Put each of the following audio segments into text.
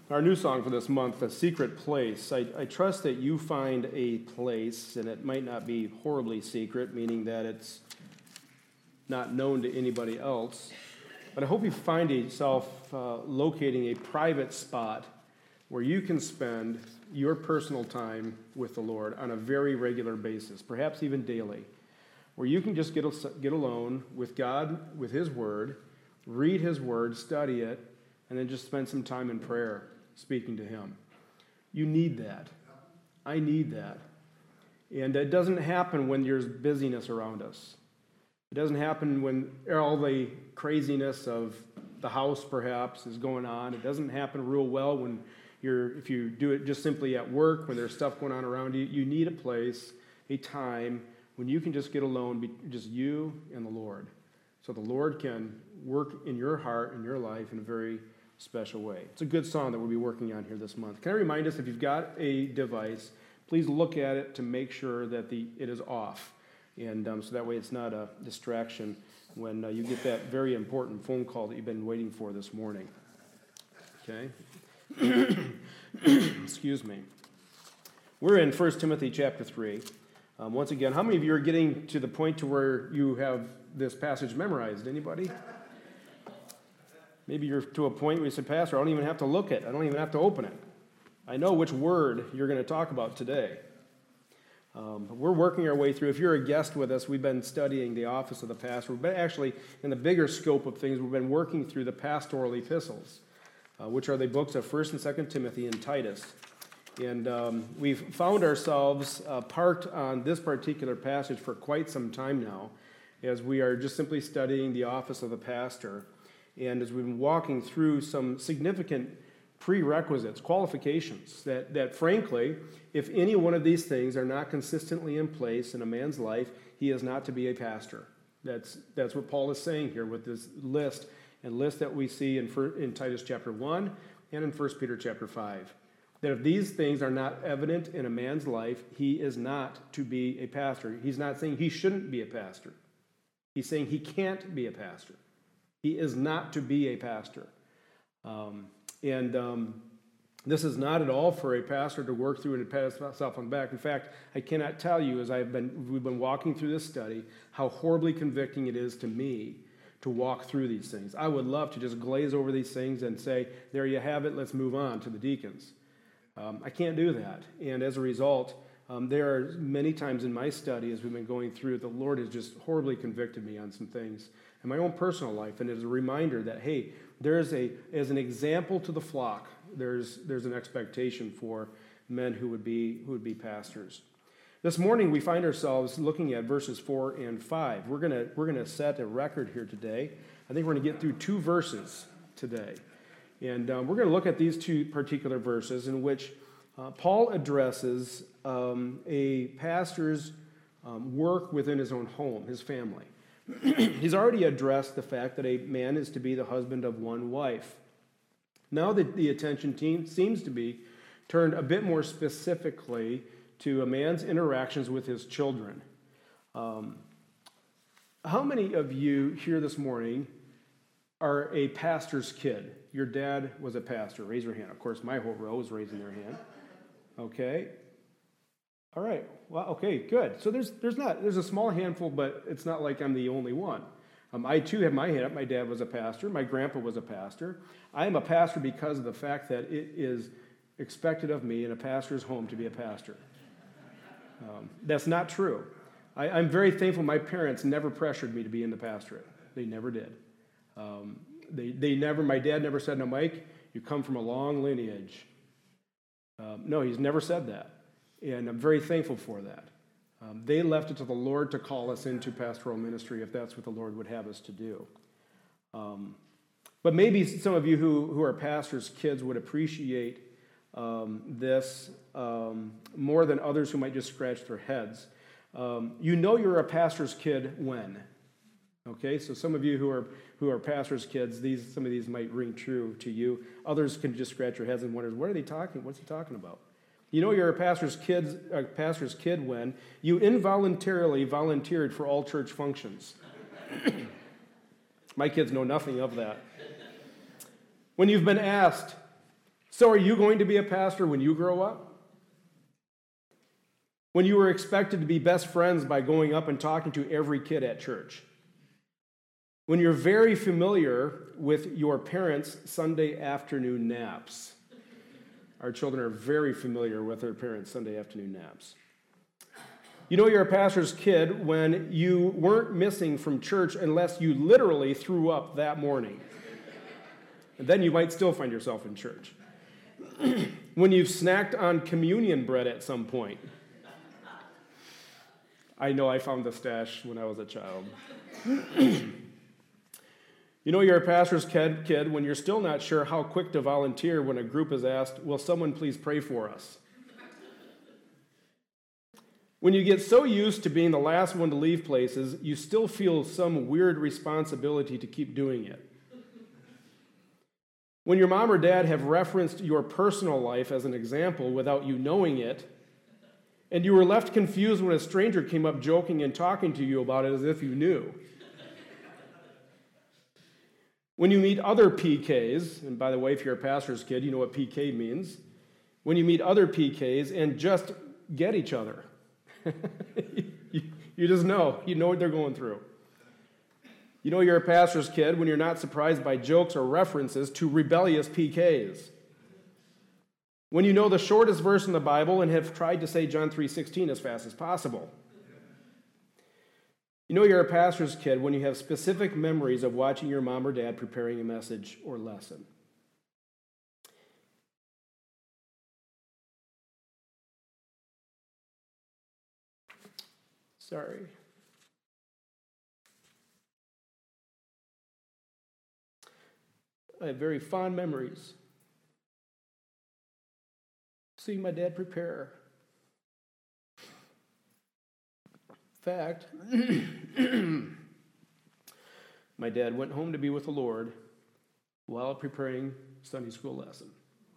Our new song for this month, A Secret Place. I trust that you find a place, and it might not be horribly secret, meaning that it's not known to anybody else. But I hope you find yourself locating a private spot where you can spend your personal time with the Lord on a very regular basis, perhaps even daily, where you can just get alone with God, with His Word, read His Word, study it, and then just spend some time in prayer, speaking to Him. You need that. I need that. And it doesn't happen when there's busyness around us. It doesn't happen when all the craziness of the house, perhaps, is going on. It doesn't happen real well when if you do it just simply at work, when there's stuff going on around you. You need a place, a time, when you can just get alone, just you and the Lord. So the Lord can work in your heart, in your life, in a very special way. It's a good song that we'll be working on here this month. Can I remind us, if you've got a device, please look at it to make sure that it is off. And so that way it's not a distraction when you get that very important phone call that you've been waiting for this morning. Okay? Excuse me. We're in 1 Timothy chapter 3. Once again, how many of you are getting to the point to where you have this passage memorized? Anybody? Maybe you're to a point where you say, Pastor, I don't even have to look at it. I don't even have to open it. I know which word you're going to talk about today. We're working our way through. If you're a guest with us, we've been studying the office of the pastor. We've been actually, in the bigger scope of things, we've been working through the pastoral epistles, which are the books of 1 and 2 Timothy and Titus. And we've found ourselves parked on this particular passage for quite some time now, as we are just simply studying the office of the pastor. And as we've been walking through some significant prerequisites, qualifications, that frankly, if any one of these things are not consistently in place in a man's life, he is not to be a pastor. That's what Paul is saying here with this list that we see in Titus chapter 1 and in 1 Peter chapter 5. That if these things are not evident in a man's life, he is not to be a pastor. He's not saying he shouldn't be a pastor. He's saying he can't be a pastor. He is not to be a pastor. This is not at all for a pastor to work through and pat himself on the back. In fact, I cannot tell you, as we've been walking through this study, how horribly convicting it is to me to walk through these things. I would love to just glaze over these things and say, there you have it, let's move on to the deacons. I can't do that. And as a result, there are many times in my study, as we've been going through, the Lord has just horribly convicted me on some things in my own personal life. And it is a reminder that, hey, as an example to the flock, there's an expectation for men who would be pastors. This morning we find ourselves looking at verses 4 and 5. We're gonna set a record here today. I think we're gonna get through 2 verses today. And we're going to look at these 2 particular verses in which Paul addresses a pastor's work within his own home, his family. He's already addressed the fact that a man is to be the husband of one wife. Now the attention seems to be turned a bit more specifically to a man's interactions with his children. How many of you here this morning are a pastor's kid? Your dad was a pastor. Raise your hand. Of course, my whole row is raising their hand. Okay. All right. Well, okay, good. So there's a small handful, but it's not like I'm the only one. I too have my hand up. My dad was a pastor. My grandpa was a pastor. I am a pastor because of the fact that it is expected of me in a pastor's home to be a pastor. That's not true. I'm very thankful my parents never pressured me to be in the pastorate. They never did. My dad never said, "No, Mike, you come from a long lineage." No, he's never said that. And I'm very thankful for that. They left it to the Lord to call us into pastoral ministry if that's what the Lord would have us to do. But maybe some of you who are pastors' kids would appreciate this more than others who might just scratch their heads. You know you're a pastor's kid when? Okay, so some of you who are pastors' kids, some of these might ring true to you. Others can just scratch your heads and wonder, what are they talking? What's he talking about? You know you're a pastor's kid when you involuntarily volunteered for all church functions. My kids know nothing of that. When you've been asked So are you going to be a pastor when you grow up? When you were expected to be best friends by going up and talking to every kid at church? When you're very familiar with your parents' Sunday afternoon naps? Our children are very familiar with their parents' Sunday afternoon naps. You know you're a pastor's kid when you weren't missing from church unless you literally threw up that morning. And then you might still find yourself in church. When you've snacked on communion bread at some point. I know I found the stash when I was a child. You know you're a pastor's kid when you're still not sure how quick to volunteer when a group is asked, will someone please pray for us? When you get so used to being the last one to leave places, you still feel some weird responsibility to keep doing it. When your mom or dad have referenced your personal life as an example without you knowing it, and you were left confused when a stranger came up joking and talking to you about it as if you knew. When you meet other PKs, and by the way, if you're a pastor's kid, you know what PK means. When you meet other PKs and just get each other. You just know. You know what they're going through. You know you're a pastor's kid when you're not surprised by jokes or references to rebellious PKs. When you know the shortest verse in the Bible and have tried to say John 3:16 as fast as possible. You know you're a pastor's kid when you have specific memories of watching your mom or dad preparing a message or lesson. Sorry. I have very fond memories seeing my dad prepare. In fact, my dad went home to be with the Lord while preparing Sunday school lesson.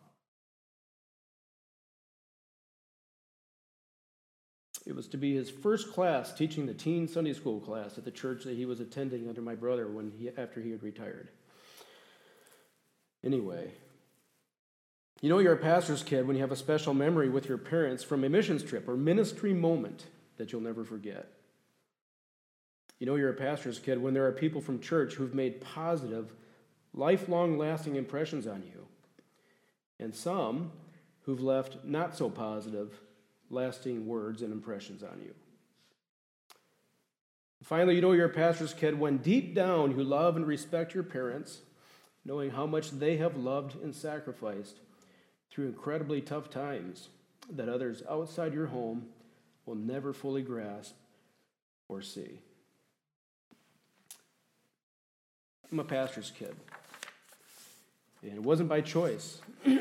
It was to be his first class teaching the teen Sunday school class at the church that he was attending under my brother after he had retired. Anyway, you know you're a pastor's kid when you have a special memory with your parents from a missions trip or ministry moment that you'll never forget. You know you're a pastor's kid when there are people from church who've made positive, lifelong lasting impressions on you, and some who've left not so positive, lasting words and impressions on you. Finally, you know you're a pastor's kid when deep down you love and respect your parents, knowing how much they have loved and sacrificed through incredibly tough times that others outside your home will never fully grasp or see. I'm a pastor's kid, and it wasn't by choice.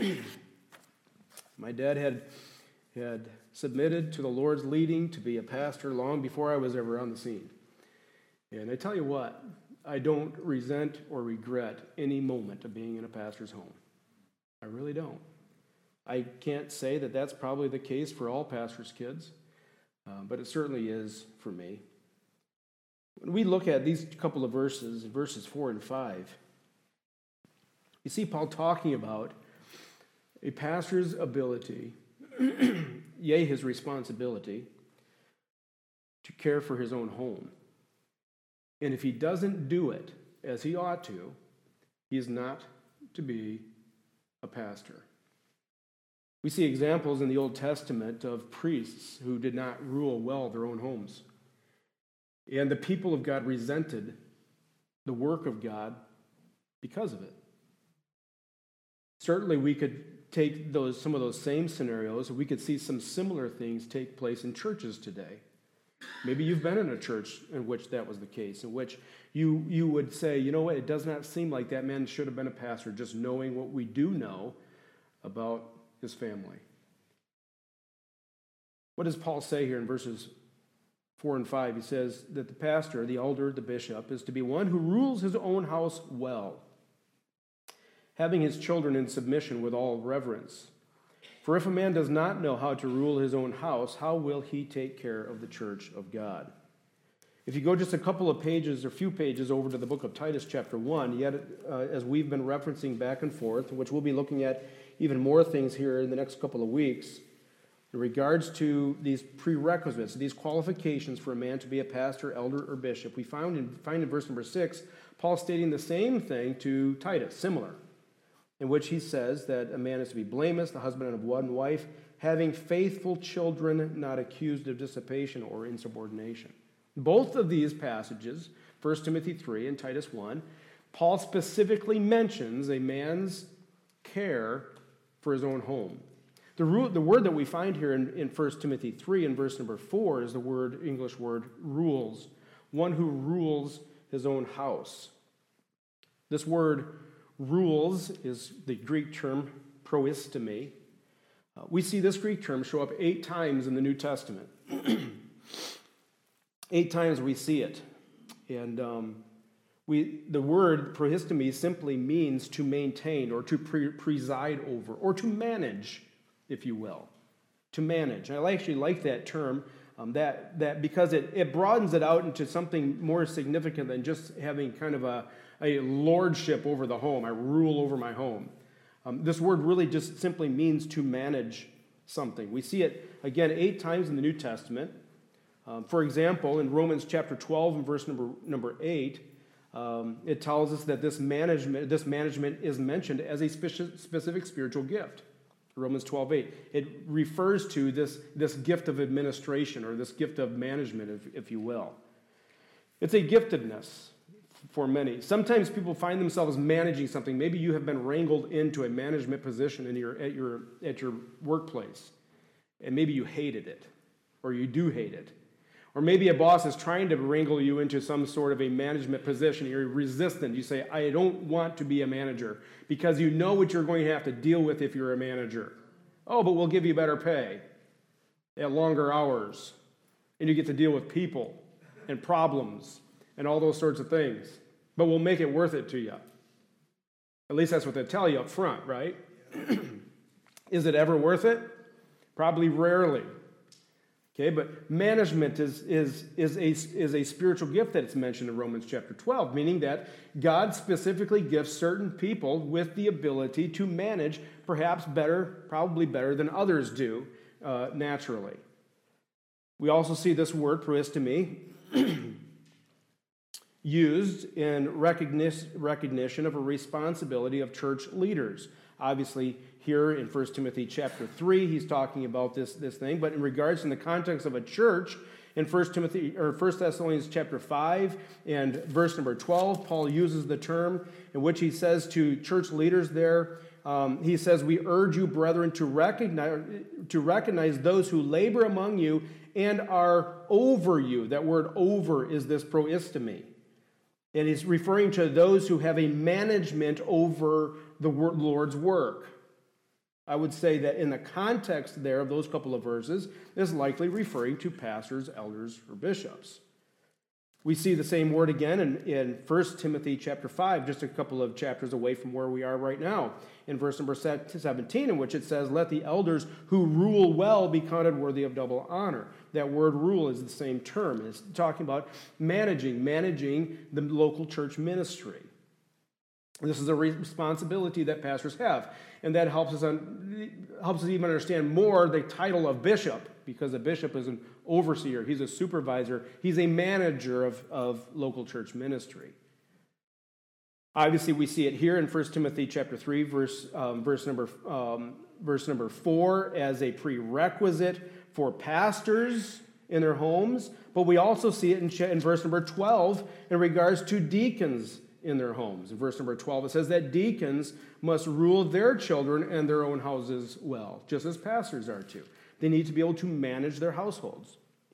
My dad had submitted to the Lord's leading to be a pastor long before I was ever on the scene. And I tell you what, I don't resent or regret any moment of being in a pastor's home. I really don't. I can't say that that's probably the case for all pastors' kids, but it certainly is for me. When we look at these couple of verses 4 and 5, you see Paul talking about a pastor's ability, yea, his responsibility, to care for his own home. And if he doesn't do it as he ought to, he is not to be a pastor. We see examples in the Old Testament of priests who did not rule well their own homes. And the people of God resented the work of God because of it. Certainly we could take some of those same scenarios, and we could see some similar things take place in churches today. Maybe you've been in a church in which that was the case, in which you would say, you know what, it does not seem like that man should have been a pastor, just knowing what we do know about his family. What does Paul say here in verses 4 and 5? He says that the pastor, the elder, the bishop, is to be one who rules his own house well, having his children in submission with all reverence. For if a man does not know how to rule his own house, how will he take care of the church of God? If you go just a couple of pages or few pages over to the book of Titus chapter 1, yet as we've been referencing back and forth, which we'll be looking at even more things here in the next couple of weeks in regards to these prerequisites, these qualifications for a man to be a pastor, elder, or bishop. We find in verse number 6, Paul stating the same thing to Titus, similar, in which he says that a man is to be blameless, the husband of one wife, having faithful children, not accused of dissipation or insubordination. Both of these passages, 1 Timothy 3 and Titus 1, Paul specifically mentions a man's care for his own home. The word that we find here in 1 Timothy 3 and verse number 4 is the English word rules, one who rules his own house. This word rules is the Greek term proistemi. We see this Greek term show up 8 times in the New Testament. 8 times we see it. And the word proistemi simply means to maintain or to preside over or to manage, if you will. To manage. I actually like that term that because it broadens it out into something more significant than just having kind of a lordship over the home. I rule over my home. This word really just simply means to manage something. We see it, again, 8 times in the New Testament. For example, in Romans chapter 12 and verse number 8, it tells us that this management is mentioned as a specific spiritual gift. Romans 12:8. It refers to this gift of administration or this gift of management, if you will. It's a giftedness for many. Sometimes people find themselves managing something. Maybe you have been wrangled into a management position at your workplace, and maybe you hated it, or you do hate it. Or maybe a boss is trying to wrangle you into some sort of a management position. You're resistant. You say, I don't want to be a manager, because you know what you're going to have to deal with if you're a manager. Oh, but we'll give you better pay at longer hours, and you get to deal with people and problems and all those sorts of things. But we'll make it worth it to you. At least that's what they tell you up front, right? Is it ever worth it? Probably rarely. Okay, but management is a spiritual gift that it's mentioned in Romans chapter 12, meaning that God specifically gifts certain people with the ability to manage perhaps better, probably better than others do naturally. We also see this word, proistemi, used in recognition of a responsibility of church leaders. Obviously, here in 1 Timothy chapter 3, he's talking about this thing, but in regards in the context of a church, in 1 Thessalonians chapter 5 and verse number 12, Paul uses the term in which he says to church leaders there, he says, we urge you, brethren, to recognize those who labor among you and are over you. That word over is this proistemi. And he's referring to those who have a management over the Lord's work. I would say that in the context there of those couple of verses is likely referring to pastors, elders, or bishops. We see the same word again in 1 Timothy chapter 5, just a couple of chapters away from where we are right now, in verse number 17, in which it says, let the elders who rule well be counted worthy of double honor. That word rule is the same term. It's talking about managing the local church ministry. This is a responsibility that pastors have, and that helps us even understand more the title of bishop, because a bishop is an overseer, he's a supervisor, he's a manager of local church ministry. Obviously, we see it here in 1 Timothy chapter 3, verse number 4, as a prerequisite for pastors in their homes, but we also see it in verse number 12 in regards to deacons in their homes. In verse number 12, it says that deacons must rule their children and their own houses well, just as pastors are to. They need to be able to manage their households.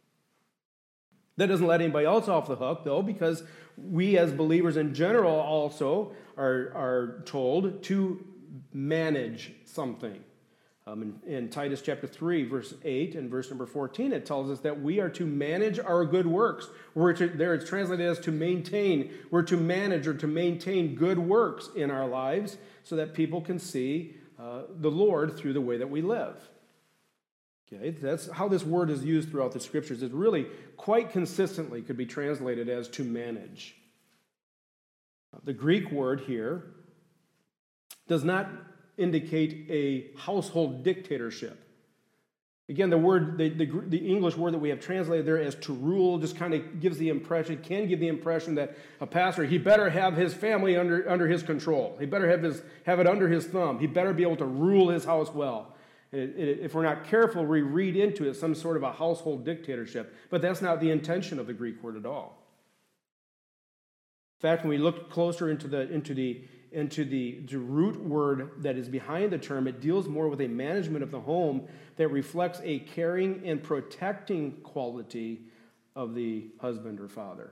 That doesn't let anybody else off the hook, though, because we as believers in general also are told to manage something. In Titus chapter 3, verse 8 and verse number 14, it tells us that we are to manage our good works. There it's translated as to maintain. We're to manage or to maintain good works in our lives so that people can see the Lord through the way that we live. Okay, that's how this word is used throughout the Scriptures. It really quite consistently could be translated as to manage. The Greek word here does not indicate a household dictatorship. Again, the English word that we have translated there as to rule just kind of gives the impression, can give the impression that a pastor, he better have his family under his control. He better have it under his thumb. He better be able to rule his house well. If we're not careful, we read into it some sort of a household dictatorship. But that's not the intention of the Greek word at all. In fact, when we look closer into the root word that is behind the term, it deals more with a management of the home that reflects a caring and protecting quality of the husband or father.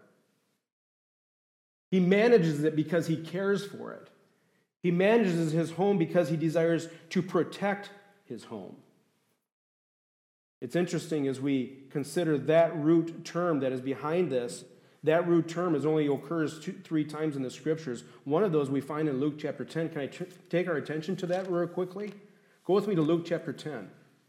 He manages it because he cares for it. He manages his home because he desires to protect his home. It's interesting as we consider that root term that is behind this. That root term only occurs 3 times in the Scriptures. One of those we find in Luke chapter 10. Can I take our attention to that real quickly? Go with me to Luke chapter 10.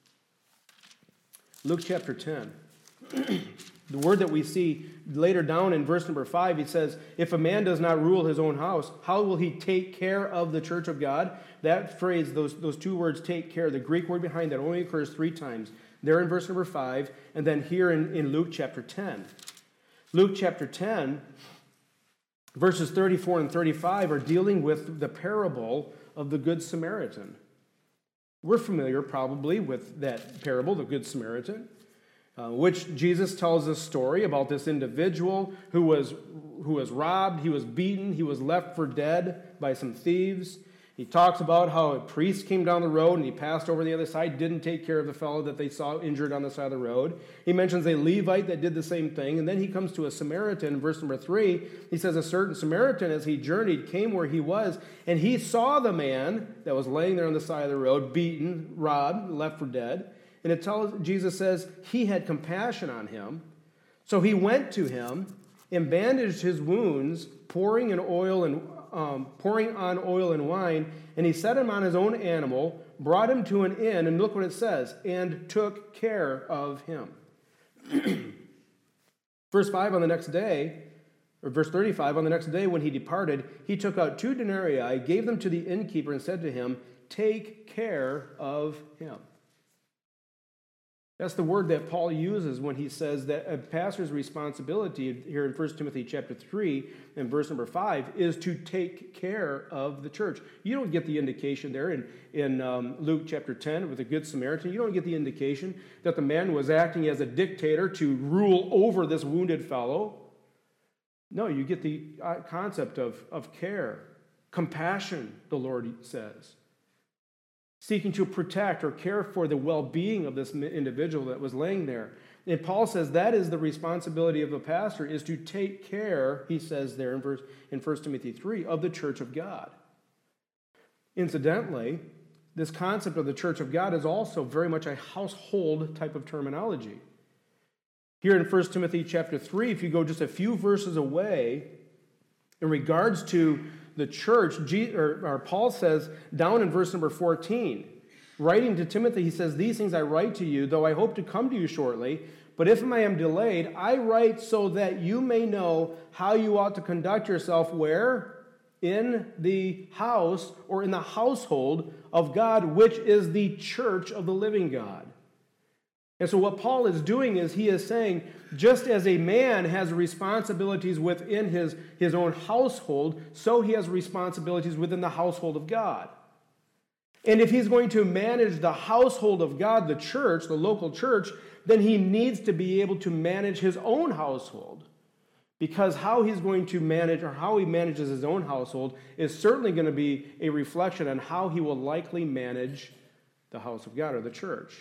Luke chapter 10. The word that we see later down in verse number 5, he says, if a man does not rule his own house, how will he take care of the church of God? That phrase, those 2 words, take care, the Greek word behind that only occurs 3 times. There in verse number 5, and then here in Luke chapter 10. Luke chapter 10, verses 34 and 35 are dealing with the parable of the Good Samaritan. We're familiar probably with that parable, the Good Samaritan, which Jesus tells a story about this individual who was robbed, he was beaten, he was left for dead by some thieves. He talks about how a priest came down the road and he passed over the other side, didn't take care of the fellow that they saw injured on the side of the road. He mentions a Levite that did the same thing. And then he comes to a Samaritan. Verse number 3, he says, a certain Samaritan, as he journeyed, came where he was, and he saw the man that was laying there on the side of the road, beaten, robbed, left for dead. And Jesus says he had compassion on him. So he went to him and bandaged his wounds, pouring on oil and wine, and he set him on his own animal, brought him to an inn, and look what it says, and took care of him. Verse 5 on the next day, or verse 35, on the next day when he departed, he took out 2 denarii, gave them to the innkeeper, and said to him, take care of him. That's the word that Paul uses when he says that a pastor's responsibility here in 1 Timothy chapter 3 and verse number 5 is to take care of the church. You don't get the indication there in Luke chapter 10 with the Good Samaritan. You don't get the indication that the man was acting as a dictator to rule over this wounded fellow. No, you get the concept of care, compassion, the Lord says. Seeking to protect or care for the well-being of this individual that was laying there. And Paul says that is the responsibility of a pastor, is to take care, he says there in 1 Timothy 3, of the church of God. Incidentally, this concept of the church of God is also very much a household type of terminology. Here in 1 Timothy chapter 3, if you go just a few verses away, in regards to the church, Paul says down in verse number 14, writing to Timothy, he says, these things I write to you, though I hope to come to you shortly, but if I am delayed, I write so that you may know how you ought to conduct yourself where? In the house or in the household of God, which is the church of the living God. And so what Paul is doing is he is saying, just as a man has responsibilities within his own household, so he has responsibilities within the household of God. And if he's going to manage the household of God, the church, the local church, then he needs to be able to manage his own household. Because how he's going to manage, or how he manages his own household, is certainly going to be a reflection on how he will likely manage the house of God or the church.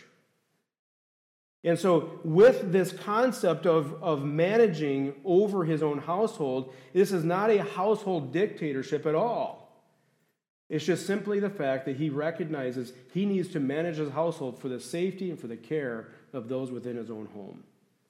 And so with this concept of managing over his own household, this is not a household dictatorship at all. It's just simply the fact that he recognizes he needs to manage his household for the safety and for the care of those within his own home.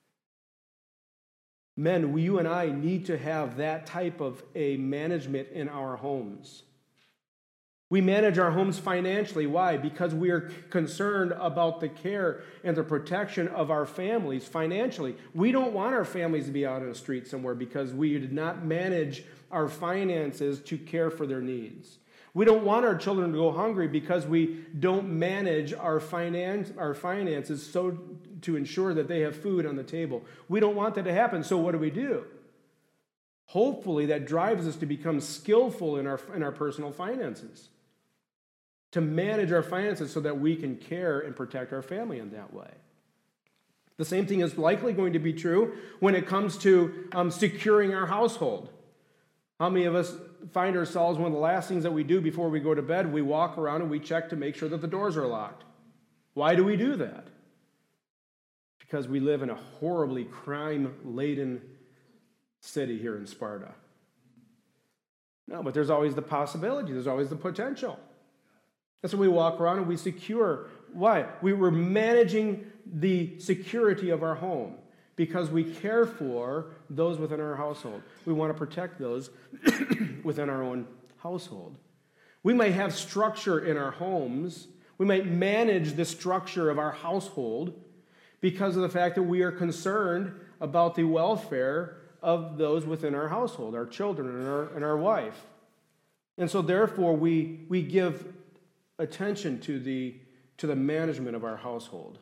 Men, you and I need to have that type of a management in our homes. We manage our homes financially. Why? Because we are concerned about the care and the protection of our families financially. We don't want our families to be out on the street somewhere because we did not manage our finances to care for their needs. We don't want our children to go hungry because we don't manage our finances so to ensure that they have food on the table. We don't want that to happen, so what do? Hopefully that drives us to become skillful in our personal finances, to manage our finances so that we can care and protect our family in that way. The same thing is likely going to be true when it comes to securing our household. How many of us find ourselves, one of the last things that we do before we go to bed, we walk around and we check to make sure that the doors are locked? Why do we do that? Because we live in a horribly crime-laden city here in Sparta. No, but there's always the possibility, there's always the potential. That's why we walk around and we secure. Why? We were managing the security of our home because we care for those within our household. We want to protect those within our own household. We might have structure in our homes. We might manage the structure of our household because of the fact that we are concerned about the welfare of those within our household, our children and our wife. And so therefore we give attention to the management of our household.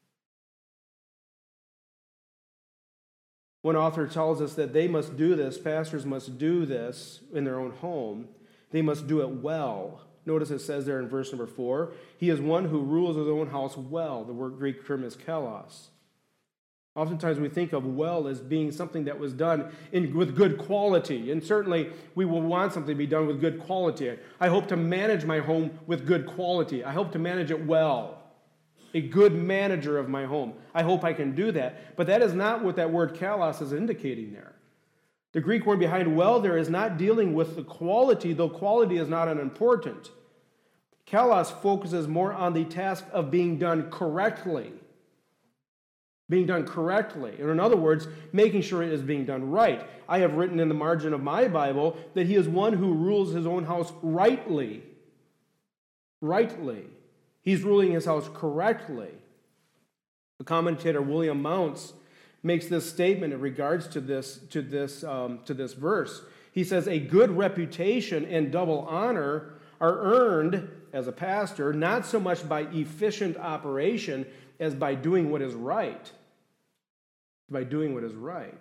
One author tells us that they must do this, pastors must do this in their own home. They must do it well. Notice it says there in verse number 4, he is one who rules his own house well. The word Greek term is kalos. Oftentimes we think of well as being something that was done with good quality. And certainly we will want something to be done with good quality. I hope to manage my home with good quality. I hope to manage it well. A good manager of my home. I hope I can do that. But that is not what that word kalos is indicating there. The Greek word behind well there is not dealing with the quality, though quality is not unimportant. Kalos focuses more on the task of being done correctly. Being done correctly. And in other words, making sure it is being done right. I have written in the margin of my Bible that he is one who rules his own house rightly. Rightly. He's ruling his house correctly. The commentator William Mounce makes this statement in regards to this verse. He says, a good reputation and double honor are earned as a pastor, not so much by efficient operation as by doing what is right. By doing what is right.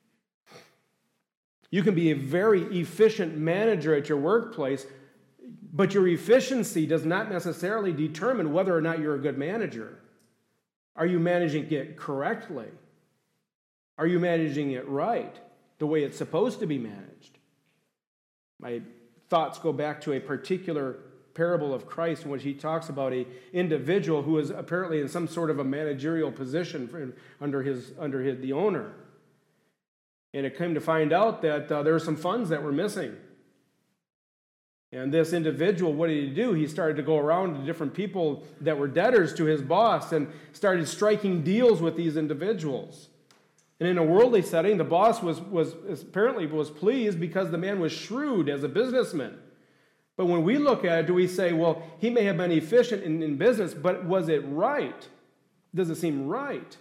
You can be a very efficient manager at your workplace, but your efficiency does not necessarily determine whether or not you're a good manager. Are you managing it correctly? Are you managing it right, the way it's supposed to be managed? My thoughts go back to a particular parable of Christ in which he talks about an individual who is apparently in some sort of a managerial position under the owner. And it came to find out that there were some funds that were missing. And this individual, what did he do? He started to go around to different people that were debtors to his boss and started striking deals with these individuals. And in a worldly setting, the boss was apparently pleased because the man was shrewd as a businessman. But when we look at it, do we say, well, he may have been efficient in business, but was it right? Does it seem right?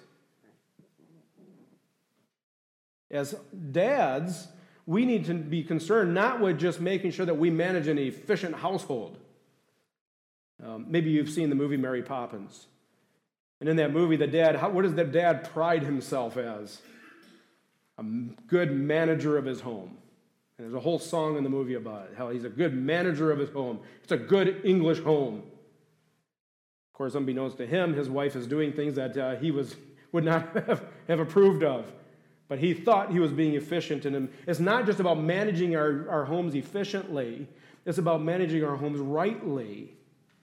As dads, we need to be concerned not with just making sure that we manage an efficient household. Maybe you've seen the movie Mary Poppins. And in that movie, what does the dad pride himself as? A good manager of his home. And there's a whole song in the movie about it, how he's a good manager of his home. It's a good English home. Of course, unbeknownst to him, his wife is doing things that he would not have approved of. But he thought he was being efficient. And it's not just about managing our homes efficiently. It's about managing our homes rightly.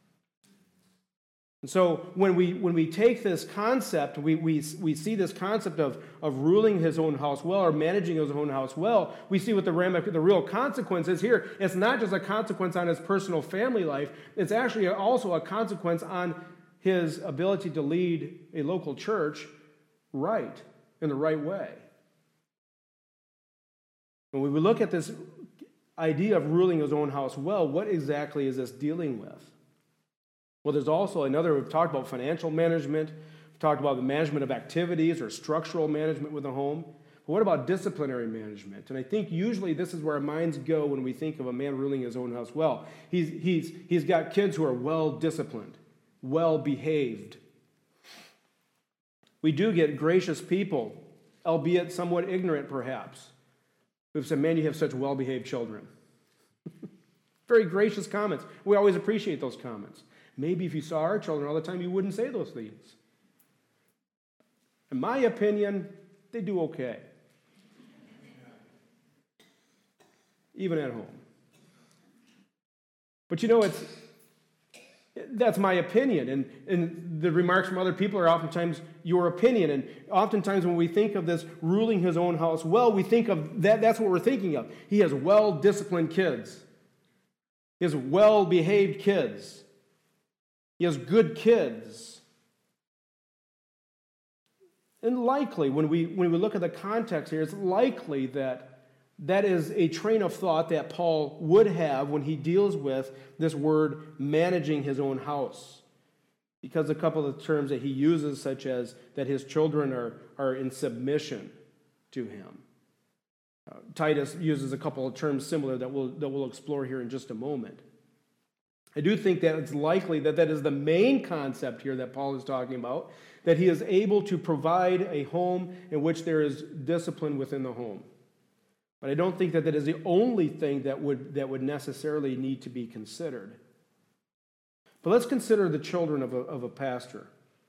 And so when we take this concept, we see this concept of ruling his own house well or managing his own house well, we see what the real consequence is here. It's not just a consequence on his personal family life. It's actually also a consequence on his ability to lead a local church right, in the right way. When we look at this idea of ruling his own house well, what exactly is this dealing with? Well, there's also we've talked about financial management, we've talked about the management of activities or structural management with a home. But what about disciplinary management? And I think usually this is where our minds go when we think of a man ruling his own house well. He's got kids who are well disciplined, well behaved. We do get gracious people, albeit somewhat ignorant perhaps, who've said, man, you have such well-behaved children. Very gracious comments. We always appreciate those comments. Maybe if you saw our children all the time, you wouldn't say those things. In my opinion, they do okay. Even at home. But that's my opinion. And the remarks from other people are oftentimes your opinion. And oftentimes when we think of this ruling his own house well, we think of that's what we're thinking of. He has well-disciplined kids. He has well-behaved kids. He has good kids. And likely, when we look at the context here, it's likely that is a train of thought that Paul would have when he deals with this word managing his own house. Because a couple of terms that he uses, such as that his children are in submission to him. Titus uses a couple of terms similar that we'll explore here in just a moment. I do think that it's likely that is the main concept here that Paul is talking about, that he is able to provide a home in which there is discipline within the home. But I don't think that is the only thing that would necessarily need to be considered. But let's consider the children of a pastor.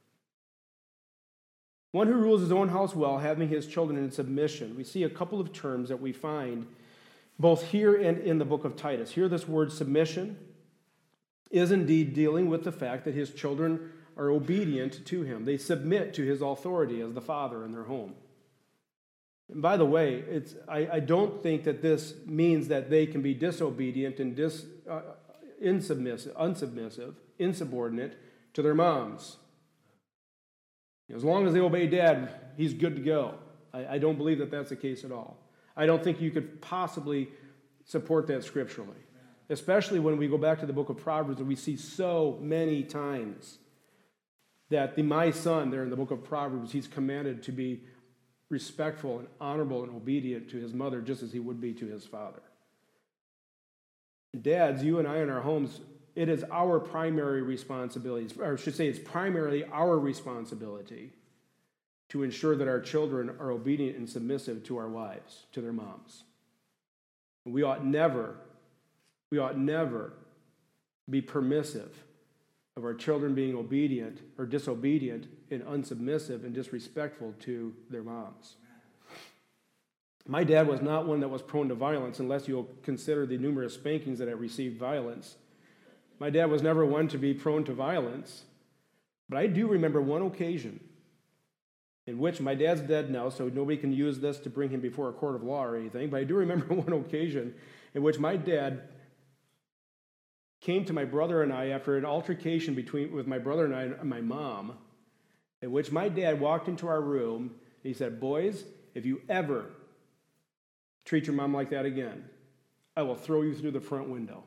One who rules his own house well, having his children in submission. We see a couple of terms that we find both here and in the book of Titus. Here, this word submission is indeed dealing with the fact that his children are obedient to him. They submit to his authority as the father in their home. And by the way, I don't think that this means that they can be disobedient and unsubmissive, insubordinate to their moms. As long as they obey dad, he's good to go. I don't believe that that's the case at all. I don't think you could possibly support that scripturally, especially when we go back to the book of Proverbs and we see so many times that my son there in the book of Proverbs, he's commanded to be respectful and honorable and obedient to his mother just as he would be to his father. Dads, you and I in our homes, it is our primary responsibility, or I should say it's primarily our responsibility to ensure that our children are obedient and submissive to our wives, to their moms. We ought never be permissive of our children being obedient or disobedient and unsubmissive and disrespectful to their moms. My dad was not one that was prone to violence, unless you'll consider the numerous spankings that I received violence. My dad was never one to be prone to violence, but I do remember one occasion in which my dad's dead now, so nobody can use this to bring him before a court of law or anything, but I do remember one occasion in which my dad came to my brother and I after an altercation with my brother and I and my mom, in which my dad walked into our room and he said, "Boys, if you ever treat your mom like that again, I will throw you through the front window."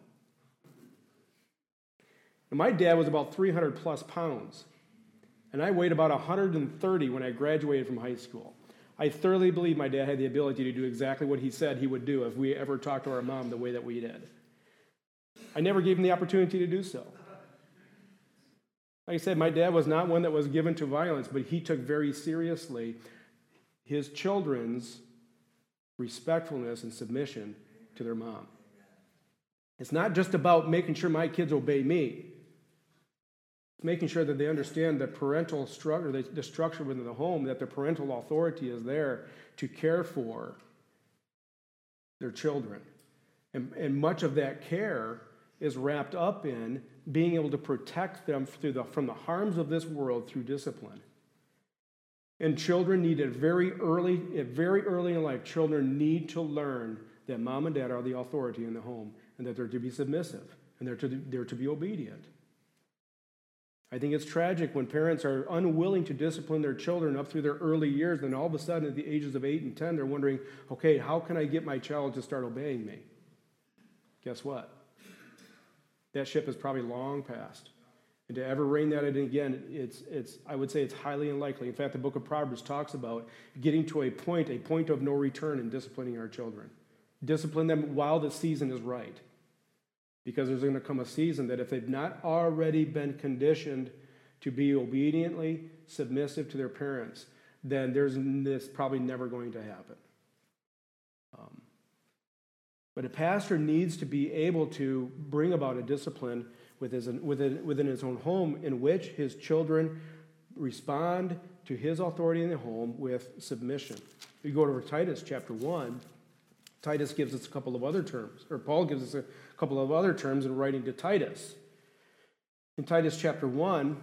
And my dad was about 300 plus pounds, and I weighed about 130 when I graduated from high school. I thoroughly believe my dad had the ability to do exactly what he said he would do if we ever talked to our mom the way that we did. I never gave him the opportunity to do so. Like I said, my dad was not one that was given to violence, but he took very seriously his children's respectfulness and submission to their mom. It's not just about making sure my kids obey me. It's making sure that they understand the parental structure, the structure within the home, that the parental authority is there to care for their children. And much of that care is wrapped up in being able to protect them from the harms of this world through discipline. And children need very early in life, children need to learn that mom and dad are the authority in the home and that they're to be submissive and they're to be obedient. I think it's tragic when parents are unwilling to discipline their children up through their early years, and all of a sudden at the ages of 8 and 10, they're wondering, okay, how can I get my child to start obeying me? Guess what? That ship is probably long past. And to ever rein that in again, I would say it's highly unlikely. In fact, the book of Proverbs talks about getting to a point of no return in disciplining our children. Discipline them while the season is right. Because there's going to come a season that if they've not already been conditioned to be obediently submissive to their parents, then this probably never going to happen. But a pastor needs to be able to bring about a discipline within his own home in which his children respond to his authority in the home with submission. We go to Titus chapter 1. Titus gives us a couple of other terms, or Paul gives us a couple of other terms in writing to Titus. In Titus chapter 1,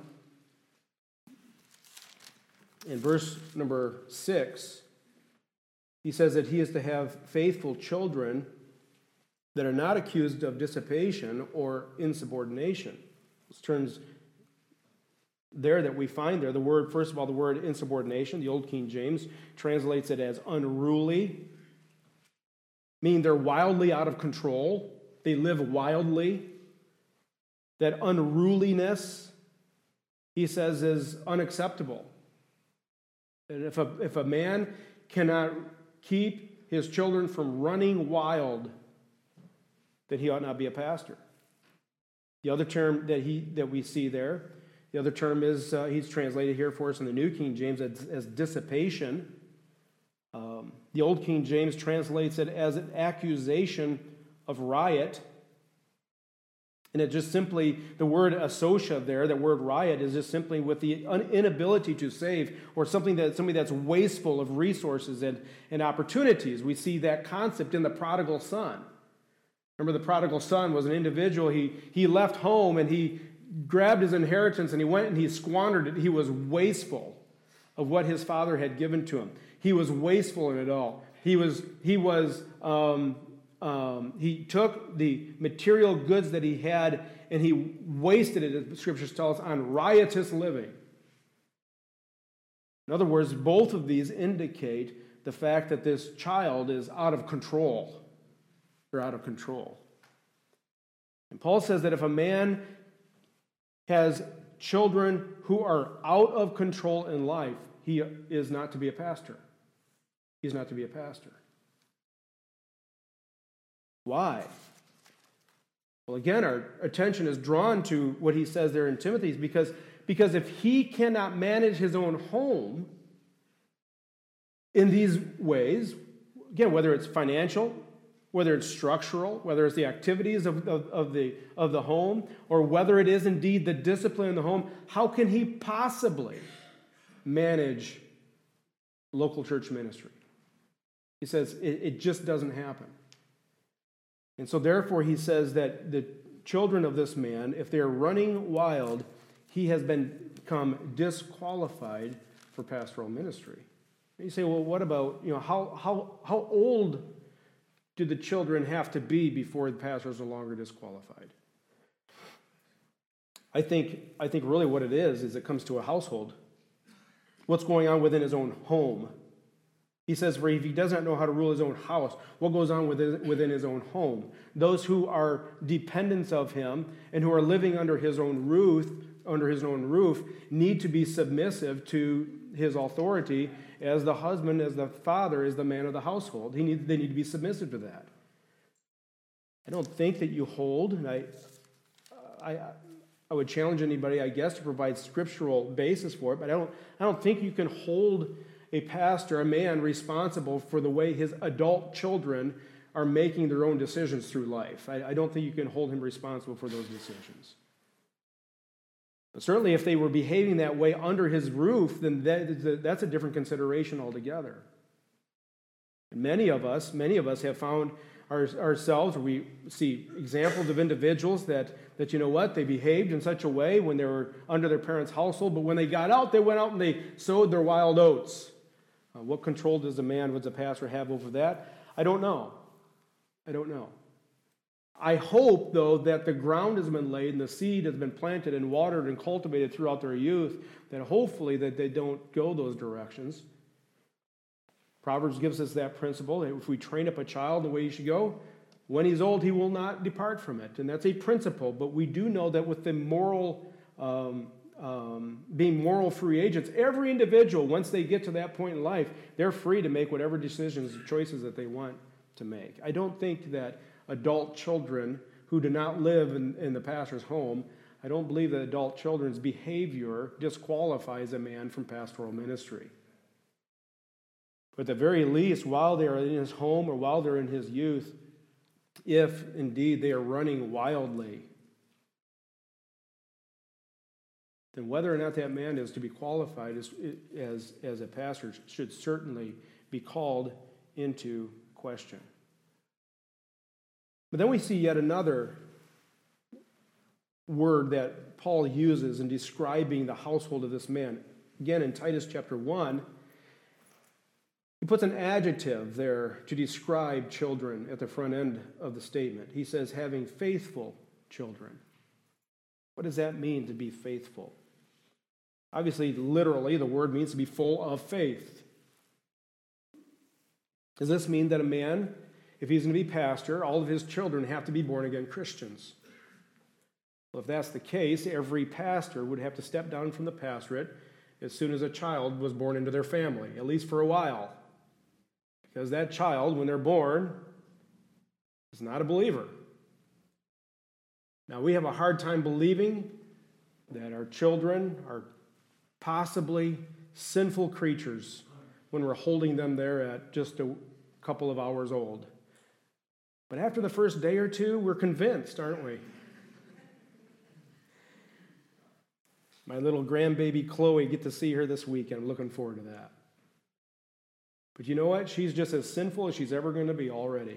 in verse number 6, he says that he is to have faithful children that are not accused of dissipation or insubordination. Those terms there that we find there, first of all, the word insubordination, the Old King James translates it as unruly, meaning they're wildly out of control. They live wildly. That unruliness, he says, is unacceptable. And if a man cannot keep his children from running wild, then he ought not be a pastor. The other term that we see there, the other term is, he's translated here for us in the New King James as dissipation. The Old King James translates it as an accusation of riot. And it just simply, the word associa there, the word riot, is just simply with the inability to save, or somebody that's wasteful of resources and opportunities. We see that concept in the prodigal son. Remember, the prodigal son was an individual. He left home and he grabbed his inheritance and he went and he squandered it. He was wasteful of what his father had given to him. He was wasteful in it all. He took the material goods that he had and he wasted it, as the scriptures tell us, on riotous living. In other words, both of these indicate the fact that this child is out of control. They're out of control. And Paul says that if a man has children who are out of control in life, he is not to be a pastor. He's not to be a pastor. Why? Well, again, our attention is drawn to what he says there in Timothy, because if he cannot manage his own home in these ways, again, whether it's financial, whether it's structural, whether it's the activities of the home, or whether it is indeed the discipline in the home, how can he possibly manage local church ministry? He says it just doesn't happen. And so therefore he says that the children of this man, if they are running wild, he has become disqualified for pastoral ministry. And you say, well, what about, how old do the children have to be before the pastor is no longer disqualified? I think really what it is it comes to a household. What's going on within his own home? He says, for if he does not know how to rule his own house, what goes on within his own home? Those who are dependents of him and who are living under his own roof, need to be submissive to his authority as the husband, as the father, as the man of the household. They need to be submissive to that. I don't think that you hold, and I would challenge anybody, I guess, to provide scriptural basis for it, but I don't think you can hold a pastor, a man, responsible for the way his adult children are making their own decisions through life. I don't think you can hold him responsible for those decisions. But certainly if they were behaving that way under his roof, then that's a different consideration altogether. And many of us have found ourselves, we see examples of individuals that you know what, they behaved in such a way when they were under their parents' household, but when they got out, they went out and they sowed their wild oats. What control does the pastor have over that? I don't know. I hope, though, that the ground has been laid and the seed has been planted and watered and cultivated throughout their youth, that hopefully that they don't go those directions. Proverbs gives us that principle. If we train up a child the way he should go, when he's old, he will not depart from it. And that's a principle. But we do know that with the moral being moral free agents. Every individual, once they get to that point in life, they're free to make whatever decisions, choices that they want to make. I don't think that adult children who do not live in the pastor's home, I don't believe that adult children's behavior disqualifies a man from pastoral ministry. But at the very least, while they are in his home or while they're in his youth, if indeed they are running wildly, then whether or not that man is to be qualified as a pastor should certainly be called into question. But then we see yet another word that Paul uses in describing the household of this man. Again, in Titus chapter 1, he puts an adjective there to describe children at the front end of the statement. He says, having faithful children. What does that mean, to be faithful? Obviously, literally, the word means to be full of faith. Does this mean that a man, if he's going to be pastor, all of his children have to be born-again Christians? Well, if that's the case, every pastor would have to step down from the pastorate as soon as a child was born into their family, at least for a while. Because that child, when they're born, is not a believer. Now, we have a hard time believing that our children are possibly sinful creatures when we're holding them there at just a couple of hours old. But after the first day or two, we're convinced, aren't we? My little grandbaby Chloe, get to see her this weekend. I'm looking forward to that. But you know what? She's just as sinful as she's ever going to be already.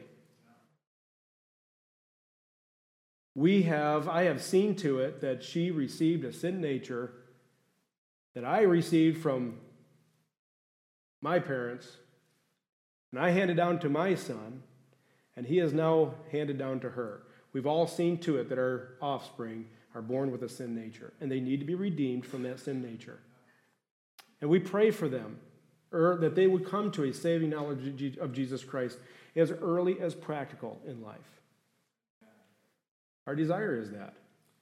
I have seen to it that she received a sin nature that I received from my parents, and I handed down to my son, and he is now handed down to her. We've all seen to it that our offspring are born with a sin nature, and they need to be redeemed from that sin nature. And we pray for them, that they would come to a saving knowledge of Jesus Christ as early as practical in life. Our desire is that.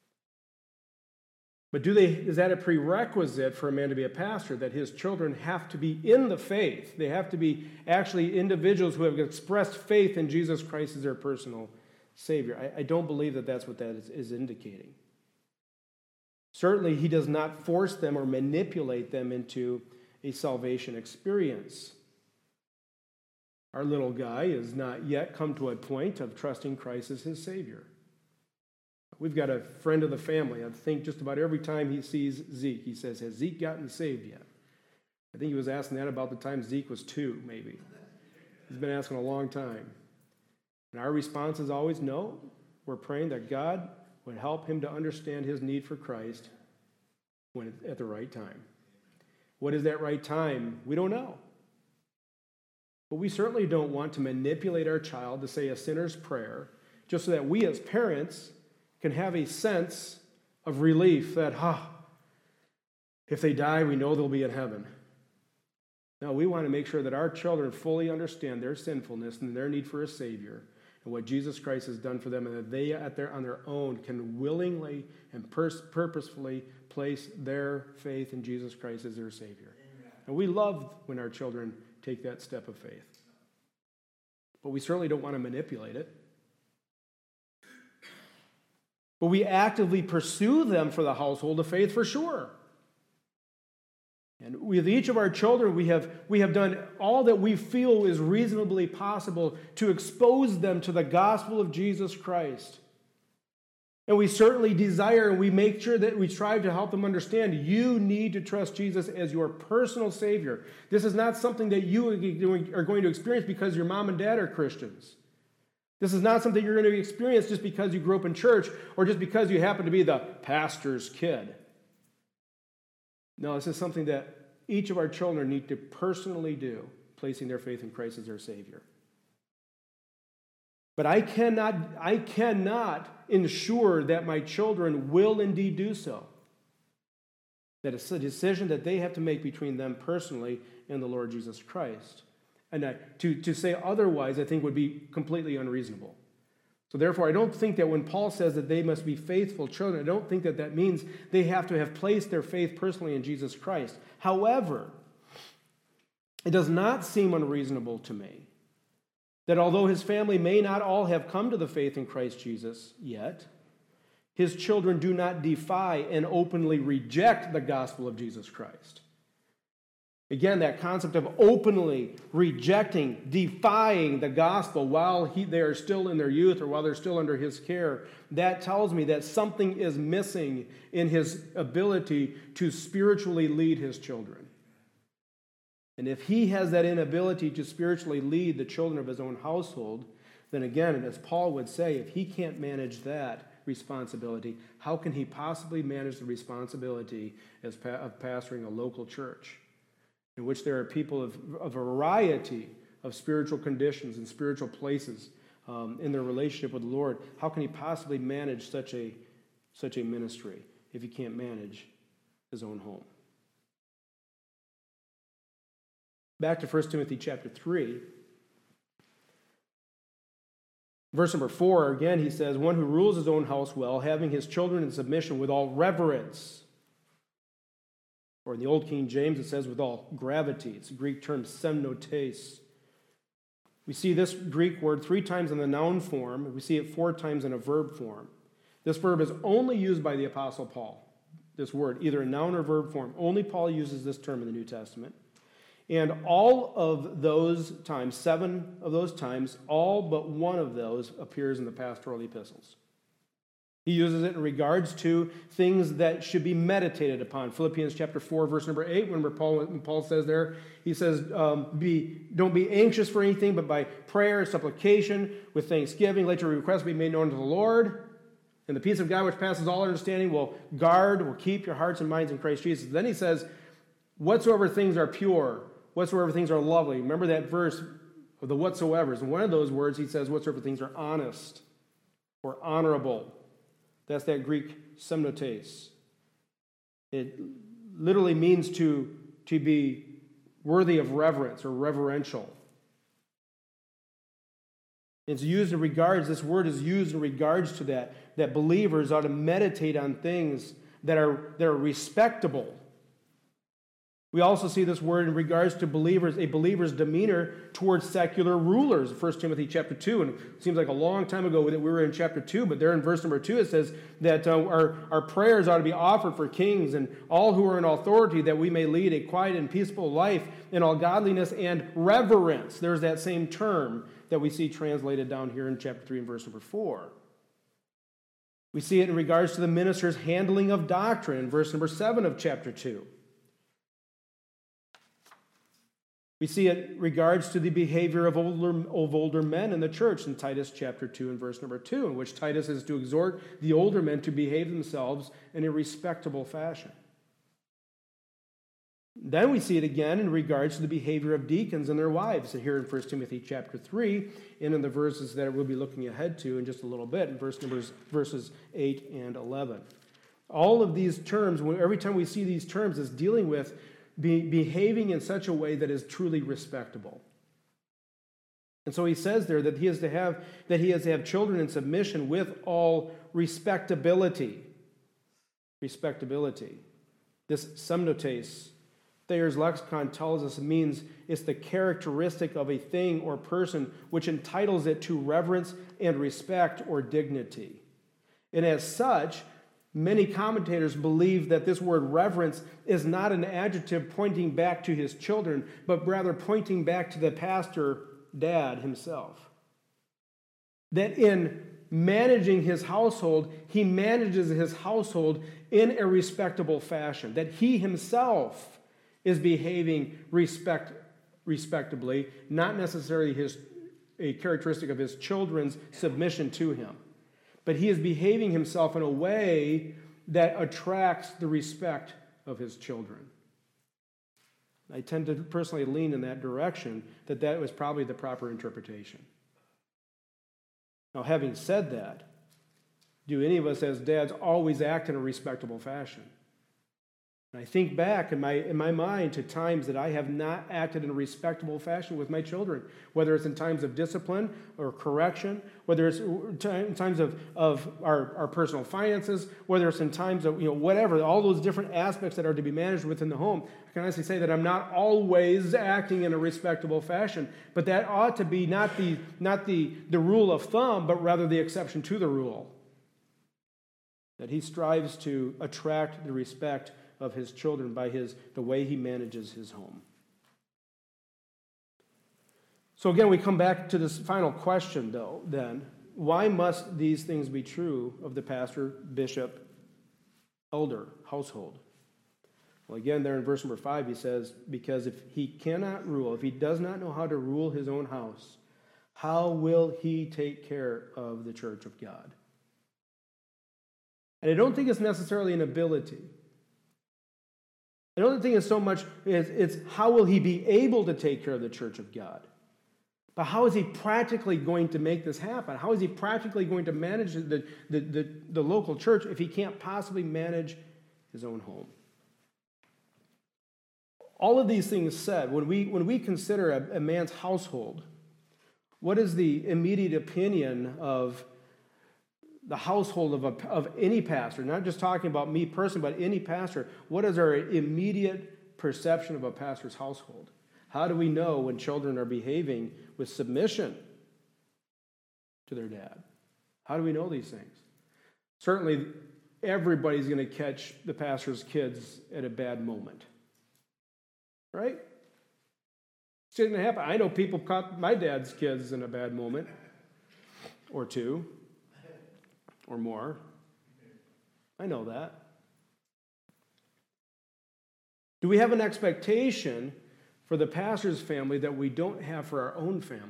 But is that a prerequisite for a man to be a pastor, that his children have to be in the faith? They have to be actually individuals who have expressed faith in Jesus Christ as their personal Savior. I don't believe that that's what that is indicating. Certainly, he does not force them or manipulate them into a salvation experience. Our little guy has not yet come to a point of trusting Christ as his Savior. We've got a friend of the family. I think just about every time he sees Zeke, he says, has Zeke gotten saved yet? I think he was asking that about the time Zeke was 2, maybe. He's been asking a long time. And our response is always no. We're praying that God would help him to understand his need for Christ at the right time. What is that right time? We don't know. But we certainly don't want to manipulate our child to say a sinner's prayer just so that we as parents can have a sense of relief that, if they die, we know they'll be in heaven. No, we want to make sure that our children fully understand their sinfulness and their need for a Savior and what Jesus Christ has done for them, and that they, on their own, can willingly and purposefully place their faith in Jesus Christ as their Savior. Amen. And we love when our children take that step of faith. But we certainly don't want to manipulate it. But we actively pursue them for the household of faith for sure. And with each of our children, we have done all that we feel is reasonably possible to expose them to the gospel of Jesus Christ. And we certainly desire, and we make sure that we strive to help them understand, you need to trust Jesus as your personal Savior. This is not something that you are going to experience because your mom and dad are Christians. This is not something you're going to experience just because you grew up in church or just because you happen to be the pastor's kid. No, this is something that each of our children need to personally do, placing their faith in Christ as their Savior. But I cannot ensure that my children will indeed do so. That it's a decision that they have to make between them personally and the Lord Jesus Christ. And to say otherwise, I think, would be completely unreasonable. So therefore, I don't think that when Paul says that they must be faithful children, I don't think that that means they have to have placed their faith personally in Jesus Christ. However, it does not seem unreasonable to me that although his family may not all have come to the faith in Christ Jesus yet, his children do not defy and openly reject the gospel of Jesus Christ. Again, that concept of openly rejecting, defying the gospel while they are still in their youth or while they're still under his care, that tells me that something is missing in his ability to spiritually lead his children. And if he has that inability to spiritually lead the children of his own household, then again, as Paul would say, if he can't manage that responsibility, how can he possibly manage the responsibility of pastoring a local church in which there are people of a variety of spiritual conditions and spiritual places in their relationship with the Lord? How can he possibly manage such a ministry if he can't manage his own home? Back to 1 Timothy chapter 3. Verse number 4, again, he says, one who rules his own house well, having his children in submission with all reverence. Or in the Old King James, it says with all gravity. It's a Greek term, semnotes. We see this Greek word 3 times in the noun form, and we see it 4 times in a verb form. This verb is only used by the Apostle Paul, this word, either in noun or verb form. Only Paul uses this term in the New Testament. And all of those times, 7 of those times, all but one of those appears in the pastoral epistles. He uses it in regards to things that should be meditated upon. Philippians chapter 4, verse number 8, when Paul says there, he says, don't be anxious for anything, but by prayer, supplication, with thanksgiving, let your requests be made known to the Lord. And the peace of God, which passes all understanding, will keep your hearts and minds in Christ Jesus. Then he says, whatsoever things are pure, whatsoever things are lovely. Remember that verse of the whatsoevers. And one of those words, he says, whatsoever things are honest or honorable. That's that Greek semnotes. It literally means to be worthy of reverence or reverential. It's used in regards, this word is used in regards to that believers ought to meditate on things that are respectable. We also see this word in regards to believers, a believer's demeanor towards secular rulers. 1 Timothy chapter 2, and it seems like a long time ago that we were in chapter 2, but there in verse number 2 it says that our prayers ought to be offered for kings and all who are in authority, that we may lead a quiet and peaceful life in all godliness and reverence. There's that same term that we see translated down here in chapter 3 and verse number 4. We see it in regards to the minister's handling of doctrine in verse number 7 of chapter 2. We see it in regards to the behavior of older men in the church in Titus chapter 2 and verse number 2, in which Titus is to exhort the older men to behave themselves in a respectable fashion. Then we see it again in regards to the behavior of deacons and their wives here in 1 Timothy chapter 3 and in the verses that we'll be looking ahead to in just a little bit, in verses 8 and 11. All of these terms, every time we see these terms, is dealing with behaving in such a way that is truly respectable. And so he says there that he has to have children in submission with all respectability. Respectability. This semnotes, Thayer's lexicon tells us, it means it's the characteristic of a thing or person which entitles it to reverence and respect or dignity. And as such, many commentators believe that this word reverence is not an adjective pointing back to his children, but rather pointing back to the pastor dad himself. That in managing his household, he manages his household in a respectable fashion. That he himself is behaving respectably, not necessarily a characteristic of his children's submission to him. But he is behaving himself in a way that attracts the respect of his children. I tend to personally lean in that direction, that was probably the proper interpretation. Now, having said that, do any of us as dads always act in a respectable fashion? And I think back in my mind to times that I have not acted in a respectable fashion with my children, whether it's in times of discipline or correction, whether it's in times of our personal finances, whether it's in times of, whatever, all those different aspects that are to be managed within the home. I can honestly say that I'm not always acting in a respectable fashion, but that ought to be not the rule of thumb, but rather the exception to the rule. That he strives to attract the respect of his children by the way he manages his home. So again, we come back to this final question, though, then. Why must these things be true of the pastor, bishop, elder, household? Well, again, there in verse number 5, he says, because if he cannot rule, if he does not know how to rule his own house, how will he take care of the church of God? And I don't think it's necessarily an ability. I don't think it's so much, it's how will he be able to take care of the church of God? But how is he practically going to make this happen? How is he practically going to manage the local church if he can't possibly manage his own home? All of these things said, when we consider a man's household, what is the immediate opinion of the household of any pastor? Not just talking about me personally, but any pastor. What is our immediate perception of a pastor's household? How do we know when children are behaving with submission to their dad? How do we know these things? Certainly, everybody's going to catch the pastor's kids at a bad moment. Right? It's going to happen. I know people caught my dad's kids in a bad moment or two or more. I know that. Do we have an expectation for the pastor's family that we don't have for our own family?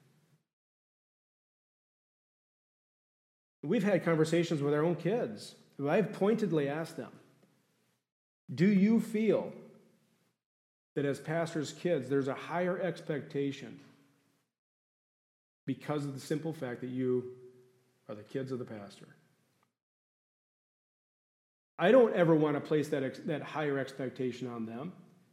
We've had conversations with our own kids. I've pointedly asked them, do you feel that as pastors' kids, there's a higher expectation because of the simple fact that you are the kids of the pastor? I don't ever want to place that higher expectation on them.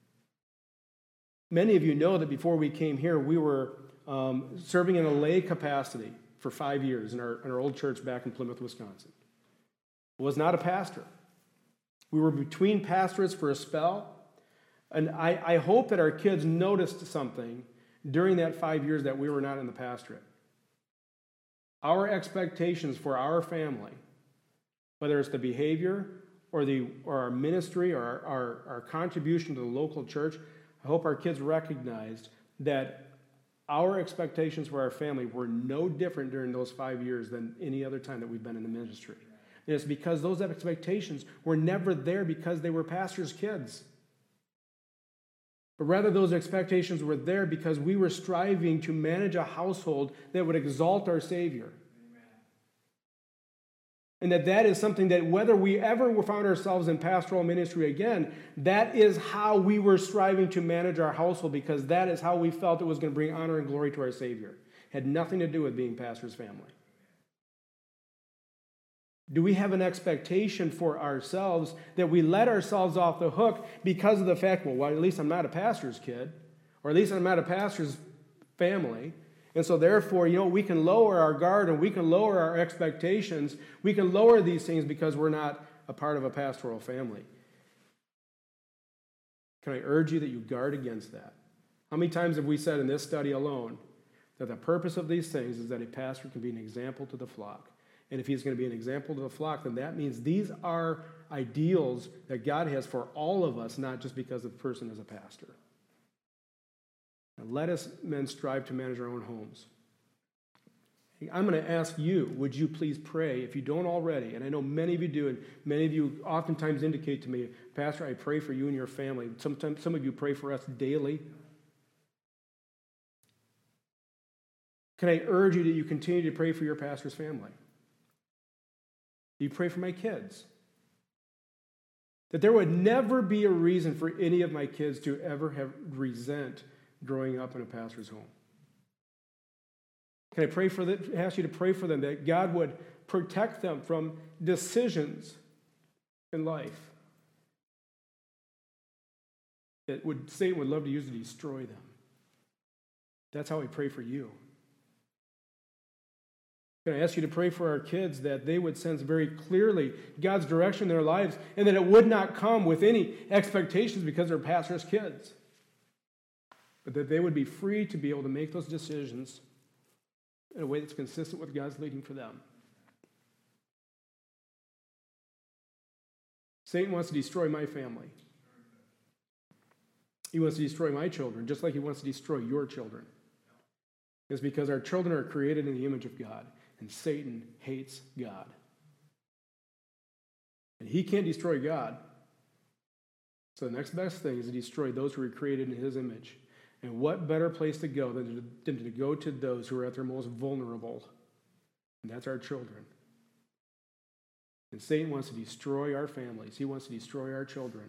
Many of you know that before we came here, we were serving in a lay capacity for 5 years in our old church back in Plymouth, Wisconsin. I was not a pastor. We were between pastorates for a spell, and I hope that our kids noticed something during that 5 years that we were not in the pastorate. Our expectations for our family, whether it's the behavior or our ministry or our contribution to the local church, I hope our kids recognized that our expectations for our family were no different during those 5 years than any other time that we've been in the ministry. And it's because those expectations were never there because they were pastors' kids. But rather, those expectations were there because we were striving to manage a household that would exalt our Savior. And that is something that whether we ever found ourselves in pastoral ministry again, that is how we were striving to manage our household, because that is how we felt it was going to bring honor and glory to our Savior. It had nothing to do with being pastor's family. Do we have an expectation for ourselves that we let ourselves off the hook because of the fact, well, at least I'm not a pastor's kid, or at least I'm not a pastor's family, and so therefore, we can lower our guard and we can lower our expectations. We can lower these things because we're not a part of a pastoral family. Can I urge you that you guard against that? How many times have we said in this study alone that the purpose of these things is that a pastor can be an example to the flock? And if he's going to be an example to the flock, then that means these are ideals that God has for all of us, not just because the person is a pastor. And let us, men, strive to manage our own homes. I'm going to ask you, would you please pray, if you don't already, and I know many of you do, and many of you oftentimes indicate to me, Pastor, I pray for you and your family. Sometimes some of you pray for us daily. Can I urge you that you continue to pray for your pastor's family? You pray for my kids. That there would never be a reason for any of my kids to ever have resent growing up in a pastor's home. Can I pray for them? Ask you to pray for them that God would protect them from decisions in life that Satan would love to use to destroy them. That's how we pray for you. I'm going to ask you to pray for our kids that they would sense very clearly God's direction in their lives and that it would not come with any expectations because they're pastors' kids, but that they would be free to be able to make those decisions in a way that's consistent with God's leading for them. Satan wants to destroy my family. He wants to destroy my children, just like he wants to destroy your children. It's because our children are created in the image of God, and Satan hates God. And he can't destroy God. So the next best thing is to destroy those who are created in his image. And what better place to go than to go to those who are at their most vulnerable? And that's our children. And Satan wants to destroy our families. He wants to destroy our children.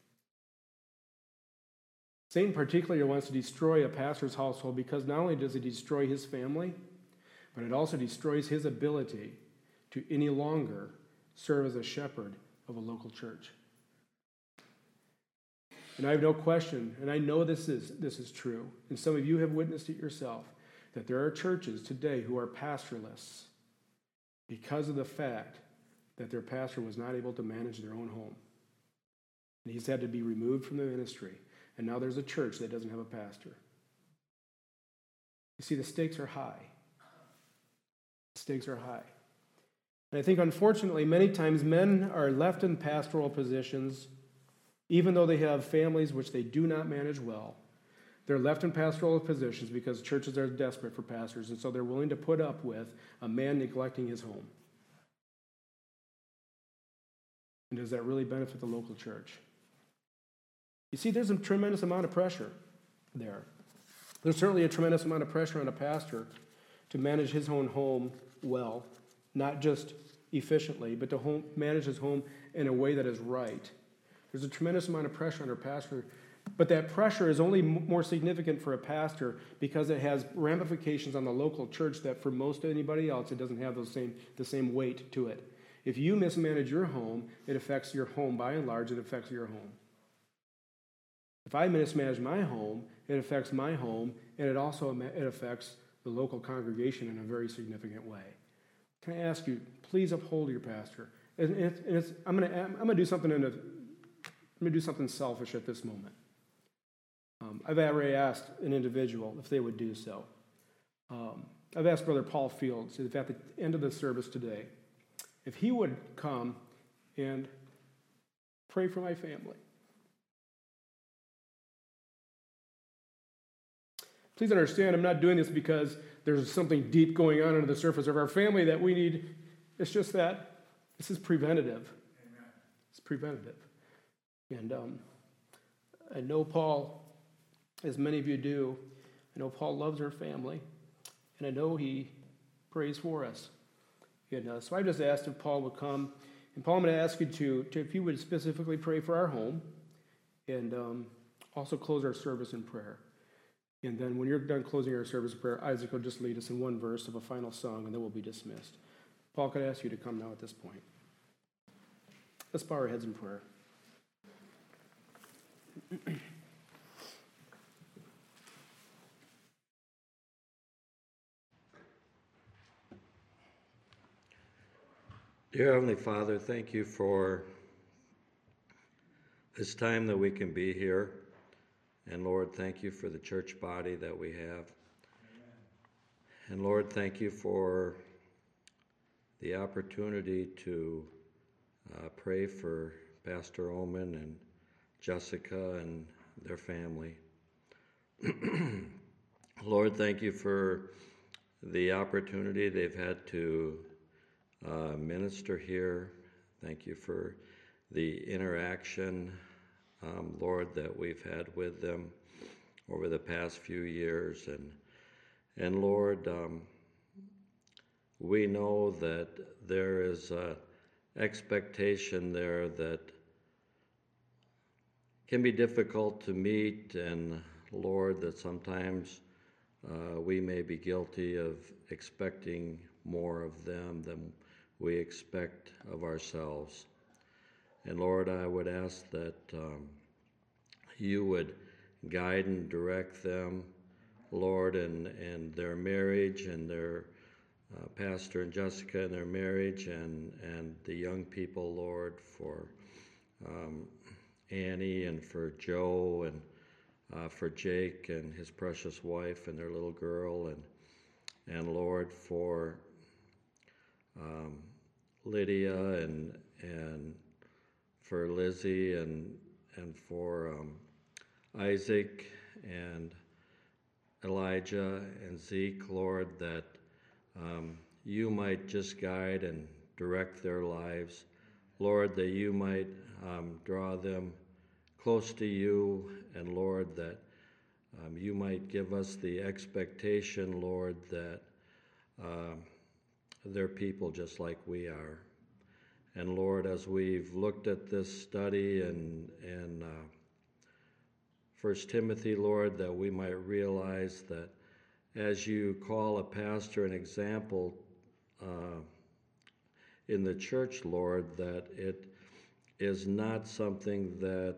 Satan particularly wants to destroy a pastor's household because not only does it destroy his family, but it also destroys his ability to any longer serve as a shepherd of a local church. And I have no question, and I know this is true, and some of you have witnessed it yourself, that there are churches today who are pastorless because of the fact that their pastor was not able to manage their own home. And he's had to be removed from the ministry. And now there's a church that doesn't have a pastor. You see, the stakes are high. The stakes are high. And I think, unfortunately, many times men are left in pastoral positions, even though they have families which they do not manage well. They're left in pastoral positions because churches are desperate for pastors, and so they're willing to put up with a man neglecting his home. And does that really benefit the local church? You see, there's a tremendous amount of pressure there. There's certainly a tremendous amount of pressure on a pastor to manage his own home well, not just efficiently, but to manage his home in a way that is right. There's a tremendous amount of pressure on a pastor, but that pressure is only more significant for a pastor because it has ramifications on the local church that for most anybody else, it doesn't have the same weight to it. If you mismanage your home, it affects your home. By and large, it affects your home. If I mismanage my home, it affects my home, and it affects the local congregation in a very significant way. Can I ask you, please uphold your pastor? I'm going to do something. I'm going to do something selfish at this moment. I've already asked an individual if they would do so. I've asked Brother Paul Fields, if at the end of the service today, if he would come and pray for my family. Please understand, I'm not doing this because there's something deep going on under the surface of our family that we need. It's just that this is preventative. Amen. It's preventative. And I know Paul, as many of you do, I know Paul loves our family, and I know he prays for us. And so I just asked if Paul would come. And Paul, I'm going to ask you to if you would specifically pray for our home and also close our service in prayer. And then when you're done closing our service in prayer, Isaac will just lead us in one verse of a final song, and then we'll be dismissed. Paul, could I ask you to come now at this point? Let's bow our heads in prayer. Dear Heavenly Father, thank you for this time that we can be here. And Lord, thank you for the church body that we have. Amen. And Lord, thank you for the opportunity to pray for Pastor Oman and Jessica and their family. Lord, thank you for the opportunity they've had to minister here. Thank you for the interaction, Lord, that we've had with them over the past few years. And Lord, we know that there is an expectation there that can be difficult to meet, and Lord, that sometimes we may be guilty of expecting more of them than we expect of ourselves. And Lord, I would ask that you would guide and direct them, Lord, and their marriage and their Pastor and Jessica and their marriage and the young people, Lord, for Annie and for Joe and for Jake and his precious wife and their little girl, and Lord, for Lydia and for Lizzie and for Isaac and Elijah and Zeke, Lord, that you might just guide and direct their lives. Lord, that you might draw them close to you, and Lord, that you might give us the expectation, Lord, that they're people just like we are. And Lord, as we've looked at this study and 1 Timothy, Lord, that we might realize that as you call a pastor an example in the church, Lord, that it is not something that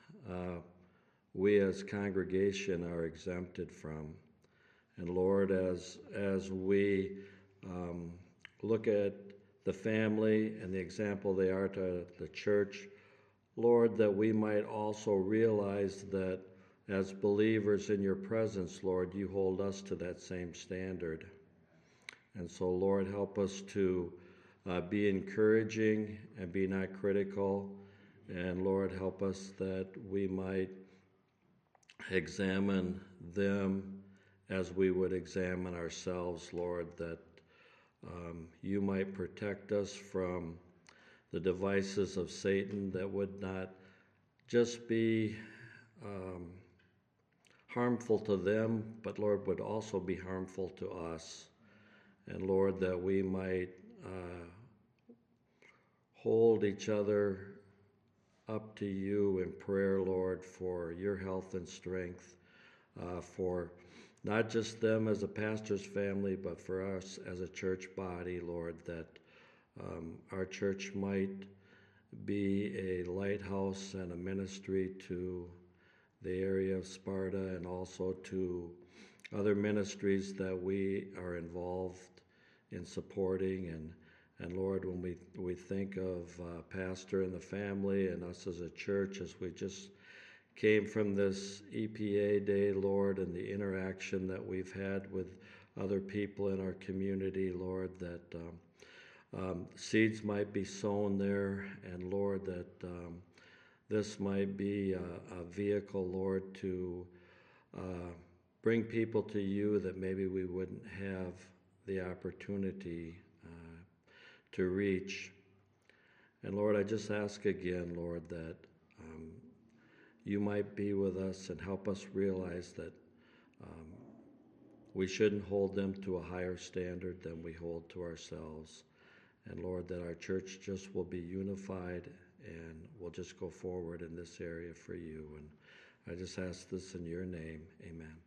we as congregation are exempted from. And Lord, as we look at the family and the example they are to the church, Lord, that we might also realize that as believers in your presence, Lord, you hold us to that same standard. And so, Lord, help us to be encouraging and be not critical. And Lord, help us that we might examine them as we would examine ourselves, Lord, that you might protect us from the devices of Satan that would not just be harmful to them, but Lord, would also be harmful to us. And Lord, that we might hold each other up to you in prayer, Lord, for your health and strength, for not just them as a pastor's family, but for us as a church body, Lord, that our church might be a lighthouse and a ministry to the area of Sparta and also to other ministries that we are involved in supporting. And Lord, when we think of pastor and the family and us as a church, as we just came from this EPA day, Lord, and the interaction that we've had with other people in our community, Lord, that seeds might be sown there, and Lord, that this might be a vehicle, Lord, to bring people to you that maybe we wouldn't have the opportunity to reach. And Lord, I just ask again, Lord, that you might be with us and help us realize that we shouldn't hold them to a higher standard than we hold to ourselves. And Lord, that our church just will be unified and we'll just go forward in this area for you. And I just ask this in your name. Amen.